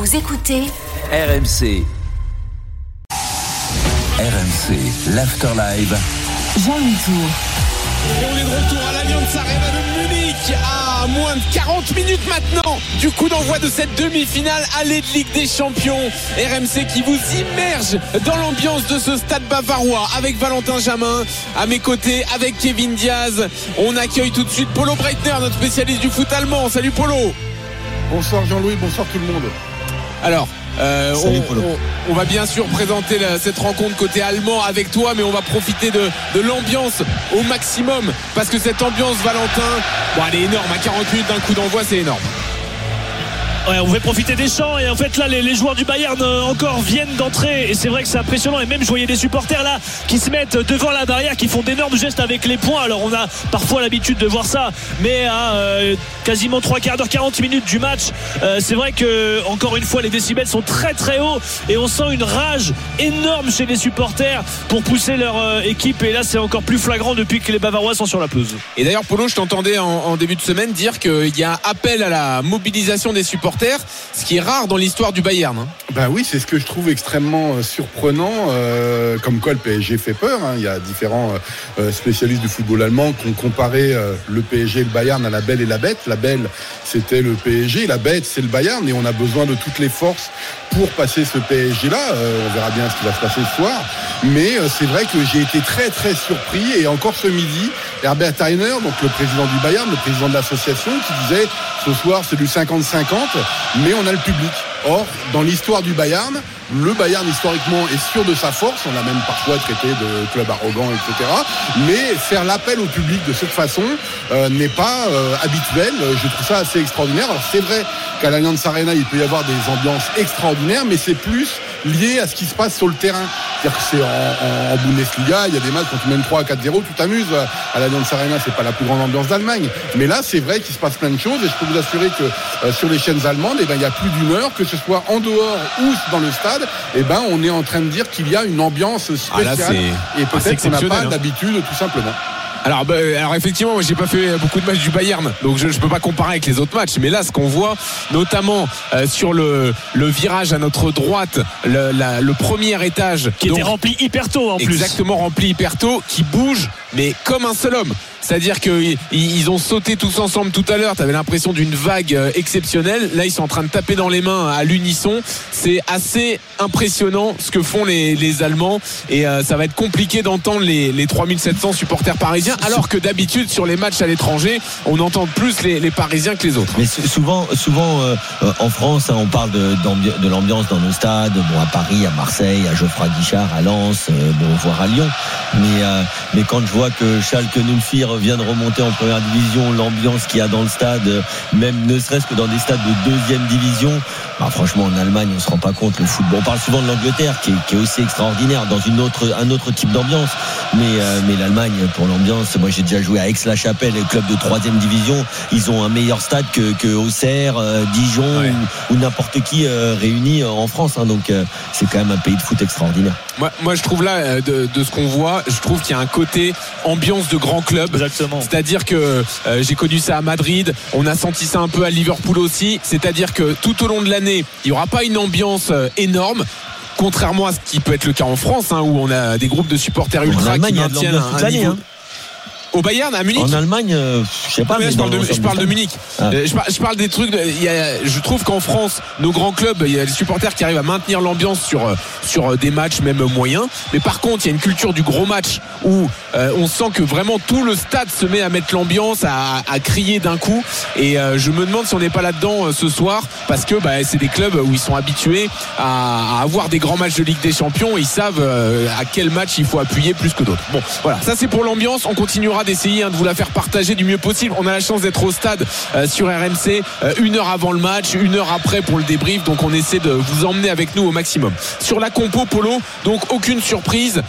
Vous écoutez RMC. RMC, l'Afterlive. Jean-Louis Tour. Et on est de retour à l'Allianz Arena de Munich à moins de 40 minutes maintenant du coup d'envoi de cette demi-finale aller de Ligue des Champions. RMC qui vous immerge dans l'ambiance de ce stade bavarois avec Valentin Jamin à mes côtés, avec Kevin Diaz. On accueille tout de suite Polo Breitner, notre spécialiste du foot allemand. Salut Polo. Bonsoir Jean-Louis, bonsoir tout le monde. Alors on va bien sûr présenter cette rencontre côté allemand avec toi, mais on va profiter de l'ambiance au maximum parce que cette ambiance, Valentin, elle est énorme. À 40 minutes d'un coup d'envoi, c'est énorme. Ouais, on va profiter des champs et en fait là les joueurs du Bayern encore viennent d'entrer et c'est vrai que c'est impressionnant. Et même je voyais des supporters là qui se mettent devant la barrière, qui font d'énormes gestes avec les poings. Alors on a parfois l'habitude de voir ça, mais à quasiment 3 quarts d'heure, 40 minutes du match, c'est vrai que encore une fois les décibels sont très très hauts et on sent une rage énorme chez les supporters pour pousser leur équipe. Et là c'est encore plus flagrant depuis que les Bavarois sont sur la pelouse. Et d'ailleurs Polo, je t'entendais en début de semaine dire qu'il y a appel à la mobilisation des supporters, ce qui est rare dans l'histoire du Bayern. Ben oui, c'est ce que je trouve extrêmement surprenant, comme quoi le PSG fait peur. Il y a différents spécialistes du football allemand qui ont comparé le PSG et le Bayern à la belle et la bête. La belle, c'était le PSG, la bête, c'est le Bayern, et on a besoin de toutes les forces pour passer ce PSG-là. On verra bien ce qui va se passer ce soir. Mais c'est vrai que j'ai été très très surpris, et encore ce midi, Herbert Hainer, donc le président du Bayern, le président de l'association, qui disait ce soir c'est du 50-50, mais on a le public. Or, dans l'histoire du Bayern, le Bayern historiquement est sûr de sa force, on l'a même parfois traité de club arrogant, etc. Mais faire l'appel au public de cette façon n'est pas habituel. Je trouve ça assez extraordinaire. Alors c'est vrai qu'à l'Allianz Arena il peut y avoir des ambiances extraordinaires, mais c'est plus lié à ce qui se passe sur le terrain. C'est-à-dire que c'est en Bundesliga, il y a des matchs quand tu mènes 3 à 4-0, tu t'amuses. À l'Allianz Arena, c'est pas la plus grande ambiance d'Allemagne. Mais là, c'est vrai qu'il se passe plein de choses, et je peux vous assurer que sur les chaînes allemandes, il y a plus d'une heure, que ce soit en dehors ou dans le stade, on est en train de dire qu'il y a une ambiance spéciale, et peut-être qu'on n'a pas d'habitude, tout simplement. Alors effectivement, moi j'ai pas fait beaucoup de matchs du Bayern, donc je peux pas comparer avec les autres matchs, mais là ce qu'on voit notamment sur le virage à notre droite, le premier étage qui était rempli hyper tôt en plus. Exactement, rempli hyper tôt, qui bouge mais comme un seul homme. C'est-à-dire qu'ils ont sauté tous ensemble tout à l'heure. Tu avais l'impression d'une vague exceptionnelle. Là, ils sont en train de taper dans les mains à l'unisson. C'est assez impressionnant ce que font les Allemands. Et ça va être compliqué d'entendre les 3700 supporters parisiens. Alors que d'habitude, sur les matchs à l'étranger, on entend plus les Parisiens que les autres. Mais souvent en France, on parle de l'ambiance dans nos stades. À Paris, à Marseille, à Geoffroy Guichard, à Lens, voire à Lyon. Mais quand je vois que Schalke 04 vient de remonter en première division, l'ambiance qu'il y a dans le stade, même ne serait-ce que dans des stades de deuxième division, franchement en Allemagne on se rend pas compte. Le football, on parle souvent de l'Angleterre qui est aussi extraordinaire dans un autre type d'ambiance, mais l'Allemagne pour l'ambiance, moi j'ai déjà joué à Aix-la-Chapelle, le club de troisième division, ils ont un meilleur stade que Auxerre, Dijon, ou n'importe qui réuni en France, donc c'est quand même un pays de foot extraordinaire. Moi je trouve là de ce qu'on voit, je trouve qu'il y a un côté ambiance de grand club. Exactement. C'est-à-dire que j'ai connu ça à Madrid, on a senti ça un peu à Liverpool aussi. C'est-à-dire que tout au long de l'année, il n'y aura pas une ambiance énorme, contrairement à ce qui peut être le cas en France, où on a des groupes de supporters ultra qui maintiennent un niveau. Au Bayern, à Munich. En Allemagne, je sais pas. Je parle de Munich. Je parle des trucs. Je trouve qu'en France, nos grands clubs, il y a des supporters qui arrivent à maintenir l'ambiance sur des matchs même moyens. Mais par contre, il y a une culture du gros match où on sent que vraiment tout le stade se met à mettre l'ambiance, à crier d'un coup. Et je me demande si on n'est pas là-dedans ce soir, parce que c'est des clubs où ils sont habitués à avoir des grands matchs de Ligue des Champions. Et ils savent à quel match il faut appuyer plus que d'autres. Bon, voilà. Ça c'est pour l'ambiance. On continuera d'essayer de vous la faire partager du mieux possible. On a la chance d'être au stade sur RMC 1 heure avant le match, 1 heure après pour le débrief, donc on essaie de vous emmener avec nous au maximum. Sur la compo, Polo, donc aucune surprise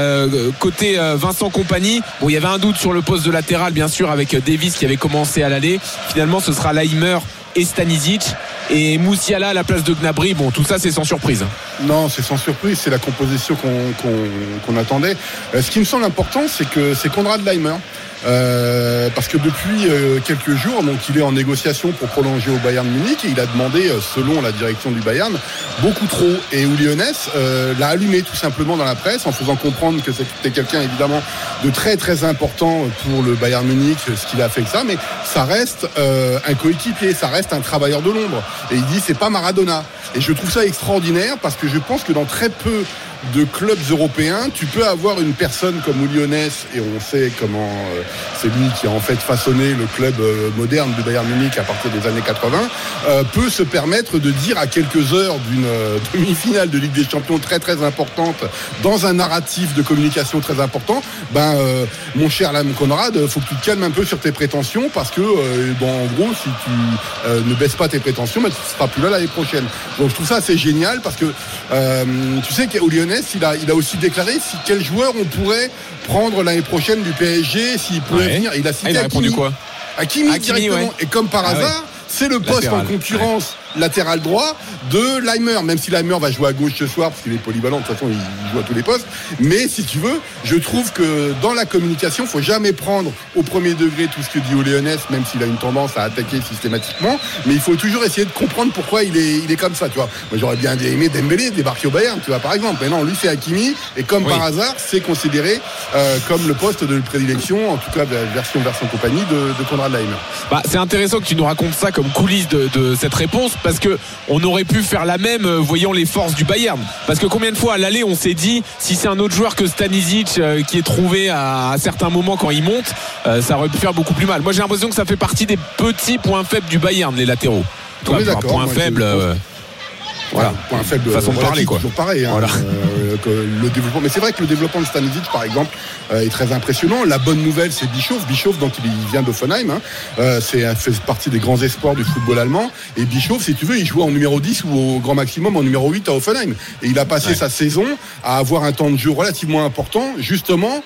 côté Vincent Kompany. Il y avait un doute sur le poste de latéral bien sûr avec Davis qui avait commencé à l'aller. Finalement ce sera Laimer et Stanisic. et Moussiala à la place de Gnabry. Bon, tout ça c'est sans surprise. Non, c'est sans surprise, c'est la composition qu'on attendait. Ce qui me semble important, c'est Konrad Laimer. Parce que depuis quelques jours, donc il est en négociation pour prolonger au Bayern Munich et il a demandé, selon la direction du Bayern, beaucoup trop. Et Uli Hoeneß l'a allumé tout simplement dans la presse en faisant comprendre que c'était quelqu'un évidemment de très très important pour le Bayern Munich, ce qu'il a fait que ça, mais ça reste un coéquipier, ça reste un travailleur de l'ombre. Et il dit c'est pas Maradona. Et je trouve ça extraordinaire parce que je pense que dans très peu de clubs européens, tu peux avoir une personne comme Uli Hoeneß, et on sait comment c'est lui qui a en fait façonné le club moderne du Bayern Munich à partir des années 80, peut se permettre de dire à quelques heures d'une demi-finale de Ligue des Champions très très importante, dans un narratif de communication très important, mon cher Lam Konrad, faut que tu te calmes un peu sur tes prétentions parce que en gros si tu ne baisses pas tes prétentions, tu ne seras plus là l'année prochaine. Donc je trouve ça assez génial parce que tu sais qu'Uli Hoeneß, il a aussi déclaré quel joueur on pourrait prendre l'année prochaine du PSG s'il pouvait venir. Il a cité a répondu quoi? Hakimi directement. Ouais. Et comme par hasard, c'est le poste latéral, en concurrence latéral droit de Laimer, même si Laimer va jouer à gauche ce soir parce qu'il est polyvalent, de toute façon il joue à tous les postes, mais si tu veux, je trouve que dans la communication, faut jamais prendre au premier degré tout ce que dit Uli Hoeneß, même s'il a une tendance à attaquer systématiquement, mais il faut toujours essayer de comprendre pourquoi il est comme ça, tu vois. Moi j'aurais bien aimé Dembélé débarquer au Bayern, tu vois, par exemple, mais non, lui c'est Hakimi, et comme par hasard, c'est considéré comme le poste de prédilection, en tout cas de la version compagnie de Konrad Laimer. C'est intéressant que tu nous racontes ça comme coulisses de cette réponse, parce que on aurait pu faire la même voyant les forces du Bayern, parce que combien de fois à l'aller on s'est dit si c'est un autre joueur que Stanisic qui est trouvé à certains moments quand il monte, ça aurait pu faire beaucoup plus mal. Moi j'ai l'impression que ça fait partie des petits points faibles du Bayern, les latéraux. Point faible. Voilà, point faible, façon de parler, quoi. Toujours pareil, hein, voilà. Le développement, mais c'est vrai que le développement de Stanisic, par exemple, est très impressionnant. La bonne nouvelle, c'est Bischoff, donc il vient d'Offenheim, fait partie des grands espoirs du football allemand. Et Bischoff, si tu veux, il jouait en numéro 10 ou au grand maximum en numéro 8 à Offenheim. Et il a passé sa saison à avoir un temps de jeu relativement important, justement,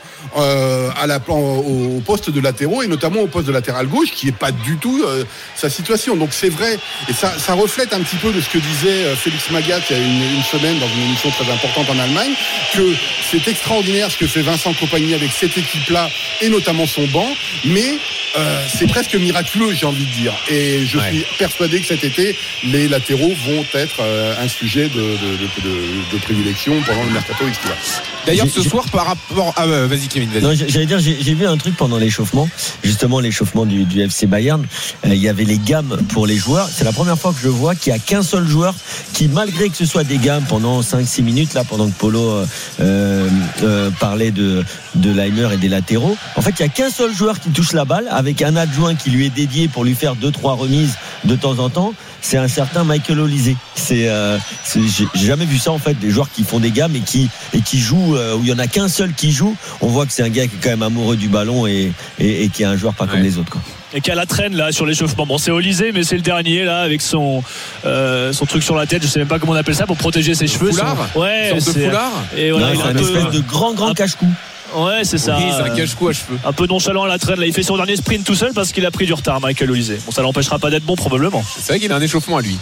au poste de latéraux et notamment au poste de latéral gauche, qui est pas du tout sa situation. Donc c'est vrai, et ça reflète un petit peu de ce que disait Félix Magath il y a une semaine dans une émission très importante en Allemagne, que c'est extraordinaire ce que fait Vincent Kompany avec cette équipe-là et notamment son banc, mais c'est presque miraculeux, j'ai envie de dire. Et je suis persuadé que cet été, les latéraux vont être un sujet de prédilection pendant le mercato estival. D'ailleurs, ce soir, par rapport à... vas-y, Kevin, vas-y. Non, j'allais dire, j'ai vu un truc pendant l'échauffement, justement l'échauffement du FC Bayern. Il y avait les gammes pour les joueurs. C'est la première fois que je vois qu'il n'y a qu'un seul joueur qui, malgré que ce soit des gammes pendant 5-6 minutes, là, pendant que Polo parlait de Laimer et des latéraux, en fait, il n'y a qu'un seul joueur qui touche la balle, avec un adjoint qui lui est dédié pour lui faire 2-3 remises de temps en temps. C'est un certain Michael Olise. J'ai jamais vu ça, en fait, des joueurs qui font des gammes et qui jouent, où il y en a qu'un seul qui joue. On voit que c'est un gars qui est quand même amoureux du ballon et qui est un joueur pas comme les autres, quoi. Et qui a la traîne là sur l'échauffement. Bon, c'est Olise, mais c'est le dernier là avec son truc sur la tête. Je sais même pas comment on appelle ça pour protéger ses cheveux. Foulard. Ouais, c'est de foulard. Et voilà, c'est un espèce de grand cache-cou. Ouais, c'est ça. Oui, c'est un cache-cou à cheveux. Un peu nonchalant à la traîne. Là, il fait son dernier sprint tout seul parce qu'il a pris du retard, Michael Olise. Bon, ça l'empêchera pas d'être bon probablement. C'est vrai qu'il a un échauffement à lui.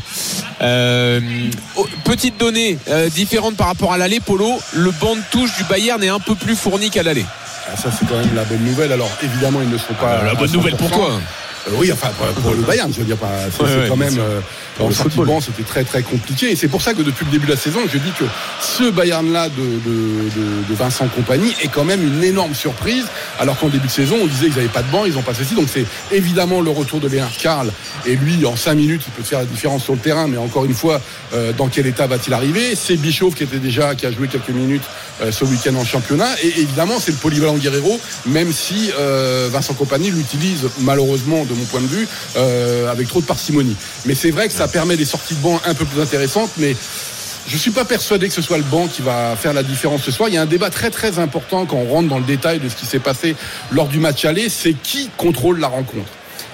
Petite donnée différente par rapport à l'aller, Polo. Le banc de touche du Bayern est un peu plus fourni qu'à l'aller. Ça, c'est quand même la bonne nouvelle. Alors, évidemment, ils ne sont pas. La bonne nouvelle pour toi. Oui, enfin pour le Bayern, je veux dire, c'est quand même en sortie de banc, c'était très très compliqué. Et c'est pour ça que depuis le début de la saison, je dis que ce Bayern-là de Vincent Kompany est quand même une énorme surprise. Alors qu'en début de saison, on disait qu'ils n'avaient pas de banc, ils n'ont pas ceci. Donc c'est évidemment le retour de Léonard Karl. Et lui, en 5 minutes, il peut faire la différence sur le terrain. Mais encore une fois, dans quel état va-t-il arriver? C'est Bischoff qui a joué quelques minutes ce week-end en championnat. Et évidemment, c'est le polyvalent Guerreiro, même si Vincent Kompany l'utilise malheureusement de mon point de vue avec trop de parcimonie. Mais c'est vrai que ça permet des sorties de banc un peu plus intéressantes, mais je ne suis pas persuadé que ce soit le banc qui va faire la différence ce soir. Il y a un débat très très important quand on rentre dans le détail de ce qui s'est passé lors du match aller, c'est qui contrôle la rencontre.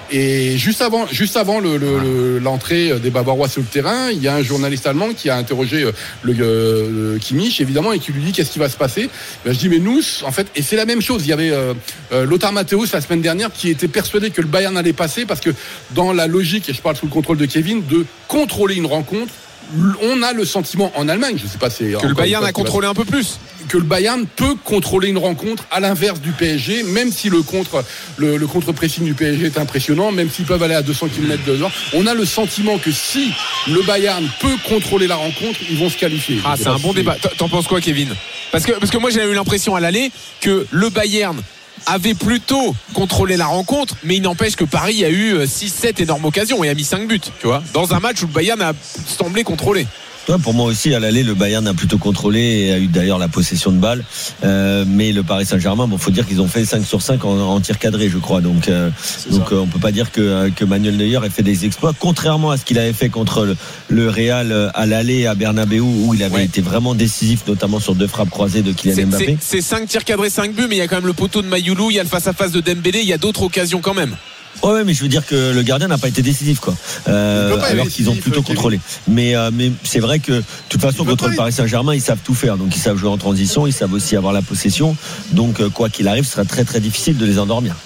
Et juste avant l'entrée des Bavarois sur le terrain, il y a un journaliste allemand qui a interrogé le Kimmich, évidemment, et qui lui dit qu'est-ce qui va se passer. Je dis mais nous, en fait, et c'est la même chose. Il y avait Lothar Matthäus la semaine dernière qui était persuadé que le Bayern allait passer parce que dans la logique, et je parle sous le contrôle de Kevin, de contrôler une rencontre. On a le sentiment en Allemagne, je sais pas, c'est que le Bayern a contrôlé un peu plus. Que le Bayern peut contrôler une rencontre à l'inverse du PSG, même si le contre-pressing du PSG est impressionnant, même s'ils peuvent aller à 200 km de l'heure. On a le sentiment que si le Bayern peut contrôler la rencontre, ils vont se qualifier. Ah, c'est un bon débat. T'en penses quoi, Kevin ? Parce que moi, j'ai eu l'impression à l'aller que le Bayern avait plutôt contrôlé la rencontre, mais il n'empêche que Paris a eu 6-7 énormes occasions et a mis 5 buts, tu vois, dans un match où le Bayern a semblé contrôler. Ouais, pour moi aussi, à l'aller, le Bayern a plutôt contrôlé et a eu d'ailleurs la possession de balle. Mais le Paris Saint-Germain, faut dire qu'ils ont fait 5 sur 5 en tir cadré, je crois. Donc on peut pas dire que Manuel Neuer ait fait des exploits, contrairement à ce qu'il avait fait contre le Real à l'aller à Bernabeu, où il avait été vraiment décisif, notamment sur 2 frappes croisées de Kylian Mbappé. C'est 5 tirs cadrés, 5 buts, mais il y a quand même le poteau de Mayoulou, il y a le face-à-face de Dembélé, il y a d'autres occasions quand même. Ouais, mais je veux dire que le gardien n'a pas été décisif, quoi. Alors qu'ils ont plutôt contrôlé. Mais c'est vrai que, de toute façon, contre le Paris Saint-Germain, ils savent tout faire. Donc, ils savent jouer en transition, ils savent aussi avoir la possession. Donc, quoi qu'il arrive, ce sera très, très difficile de les endormir.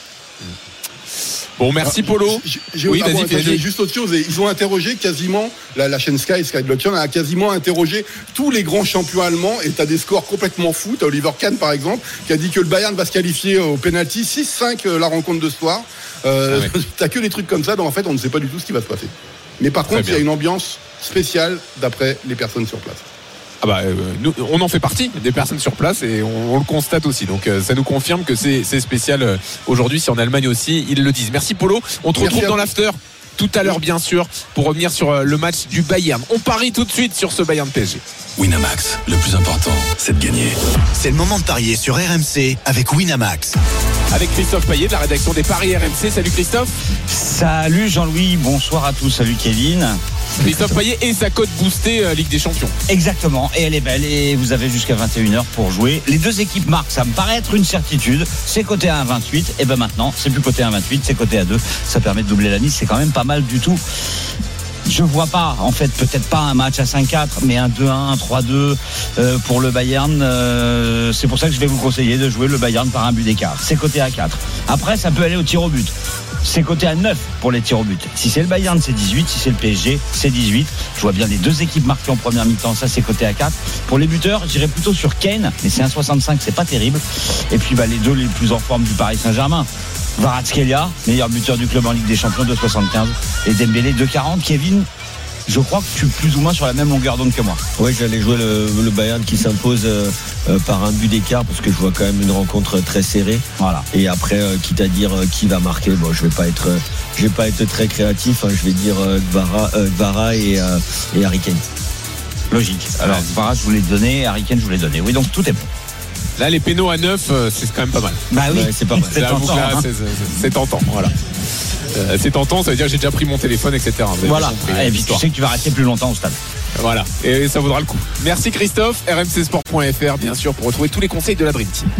Bon, merci Polo. J'ai juste autre chose. Ils ont interrogé quasiment, la chaîne Sky Blockchain a quasiment interrogé tous les grands champions allemands et t'as des scores complètement fous. T'as Oliver Kahn par exemple, qui a dit que le Bayern va se qualifier au penalty 6-5 la rencontre de ce soir. T'as que des trucs comme ça, donc en fait on ne sait pas du tout ce qui va se passer. Mais par contre, il y a une ambiance spéciale d'après les personnes sur place. Nous, on en fait partie des personnes sur place et on le constate aussi. Donc ça nous confirme que c'est spécial aujourd'hui. Si en Allemagne aussi, ils le disent. Merci Polo. On te retrouve dans l'after tout à l'heure, bien sûr, pour revenir sur le match du Bayern. On parie tout de suite sur ce Bayern PSG. Winamax, le plus important, c'est de gagner. C'est le moment de parier sur RMC avec Winamax. Avec Christophe Payet de la rédaction des Paris RMC. Salut Christophe. Salut Jean-Louis, bonsoir à tous. Salut Kevin. Christophe Payet et sa cote boostée Ligue des Champions. Exactement, et elle est belle et vous avez jusqu'à 21h pour jouer. Les deux équipes marquent, ça me paraît être une certitude. C'est coté à 1,28 et ben maintenant c'est plus coté à 1,28, c'est coté à 2. Ça permet de doubler la mise, c'est quand même pas mal du tout. Je vois pas, en fait, peut-être pas un match à 5-4, mais un 2-1, un 3-2 pour le Bayern. C'est pour ça que je vais vous conseiller de jouer le Bayern par un but d'écart. C'est coté à 4. Après, ça peut aller au tir au but. C'est coté à 9 pour les tirs au but. Si c'est le Bayern, c'est 18. Si c'est le PSG, c'est 18. Je vois bien les deux équipes marquées en première mi-temps. Ça, c'est coté à 4. Pour les buteurs, j'irai plutôt sur Kane, mais c'est 1,65, c'est pas terrible. Et puis, les deux les plus en forme du Paris Saint-Germain. Kvaratskhelia, meilleur buteur du club en Ligue des Champions, 2,75. Et Dembélé, 2,40. Kevin, je crois que tu es plus ou moins sur la même longueur d'onde que moi. Oui, j'allais jouer le Bayern qui s'impose par un but d'écart parce que je vois quand même une rencontre très serrée. Voilà. Et après, quitte à dire qui va marquer, je vais pas être très créatif. Je vais dire Kvara et Harry Kane. Logique. Alors Kvara, je vous l'ai donné, Harry Kane, je vous l'ai donné. Oui, donc tout est bon. Là, les pénaux à 9, c'est quand même pas mal. Bah oui, c'est pas mal. C'est tentant. C'est tentant, voilà. C'est tentant, ça veut dire que j'ai déjà pris mon téléphone, etc. Voilà. Et puis tu sais que tu vas rester plus longtemps au stade. Voilà. Et ça vaudra le coup. Merci Christophe. rmcsport.fr, bien sûr, pour retrouver tous les conseils de la Dream Team.